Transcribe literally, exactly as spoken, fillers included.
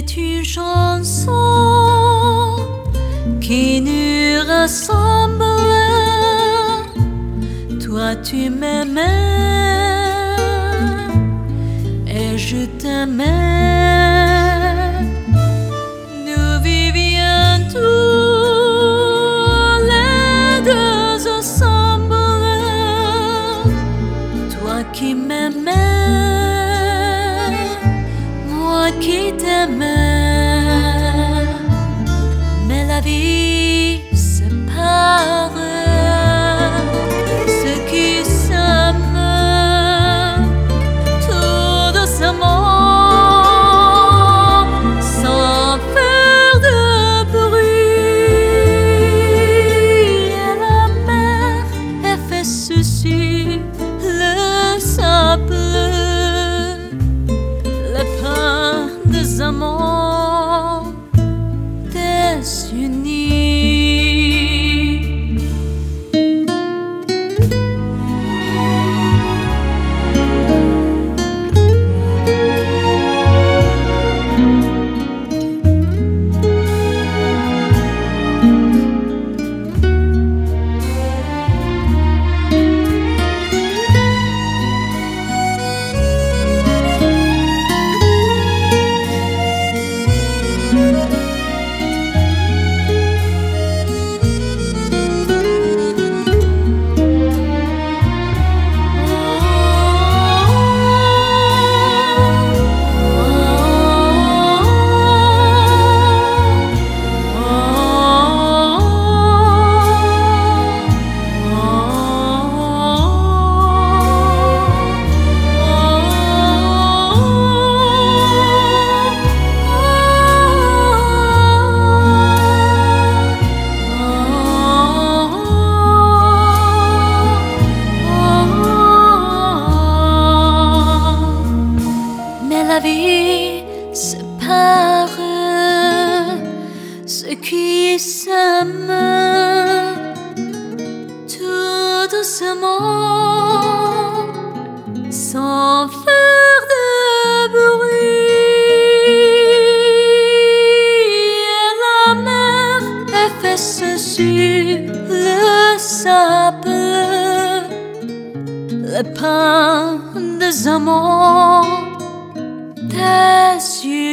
C'est une chanson qui nous ressemble. Toi tu m'aimais et je t'aimais. Nous vivions tous les deux ensemble. Toi qui m'aimais, moi qui t'aimais. Mais la vie sépare ceux qui s'aiment tout doucement, sans faire de bruit. Et la mer a fait ceci, le sable, le pain des amants désunis. La vie sépare ceux qui s'aiment tout doucement, sans faire de bruit. Et la mer a fait ceci, le sable, le pain des amants. Tes yeux.